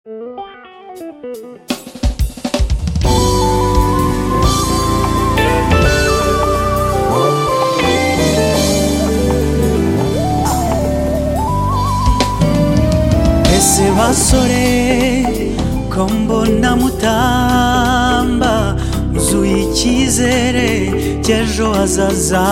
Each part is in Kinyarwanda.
Ese basore ko mbona mutamba uzuye icyizere cy'ejo hazaza,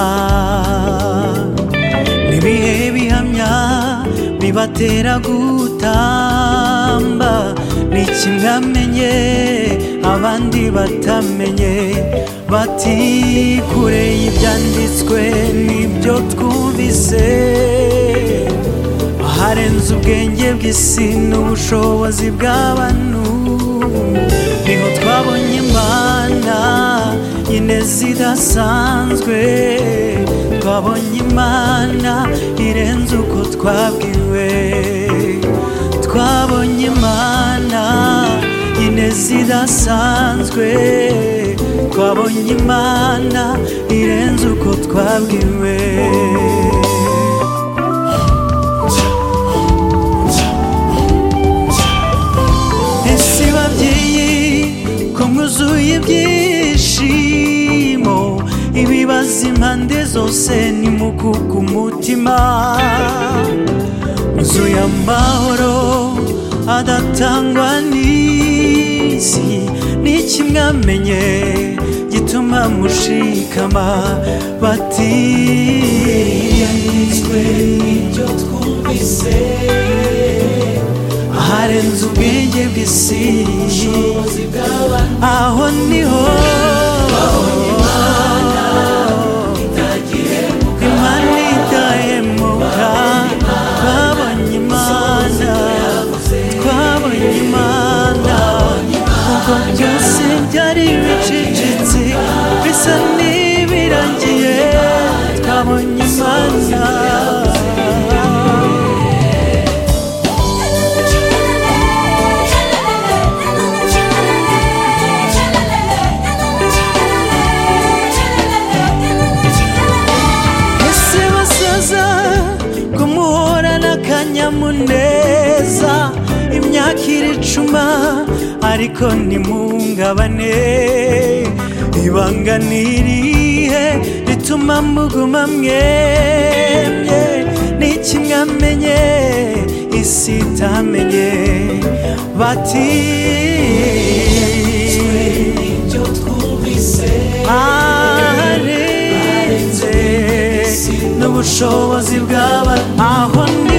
n'ibihe bihamya bibatera gutamba, n'iki mwamenye abandi batamenye, bati kure y'ibyanditswe n'ibyo twumvise, harenze ubwenge bw'isi n'ubushobozi bw'abantu, niho twabonye Imana y'ineza idasanzwe, twabonye Imana irenze uko twabwiwe, twabonye Imana y'ineza idasanzwe, twabonye Imana irenze uko twabwiwe. Mwuzuye ibyishimo, ibibazo impande zose nimukuka umutima, mwuzuye amahoro adatangwa n'isi, n'iki mwamenye gituma mushikama, bati yanditswe n'ibyo twumvise, harenze ubwenge bw'isi, aho niho Imana idahemuka, twabonye Imana, twabonye Imana, ubwo byose byari bicecetse bisa n'ibirangiye, twabonye Imana. Akanyamuneza imyaka iricuma ariko ntimungabane, ibanga nirihe rituma muguma mwemye, n'iki mwamenye isi itamenye, bati ibyo twumvise harenze n'ubushobozi bw'abantu, aho